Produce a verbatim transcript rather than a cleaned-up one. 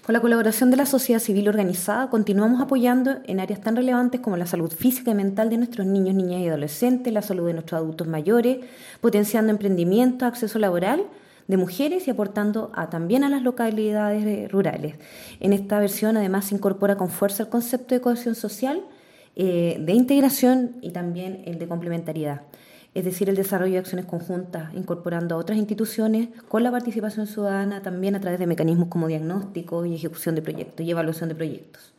Con la colaboración de la sociedad civil organizada, continuamos apoyando en áreas tan relevantes como la salud física y mental de nuestros niños, niñas y adolescentes, la salud de nuestros adultos mayores, potenciando emprendimiento, acceso laboral de mujeres y aportando a, también a las localidades rurales. En esta versión, además, se incorpora con fuerza el concepto de cohesión social, eh, de integración y también el de complementariedad. Es decir, el desarrollo de acciones conjuntas, incorporando a otras instituciones con la participación ciudadana, también a través de mecanismos como diagnóstico y ejecución de proyectos y evaluación de proyectos.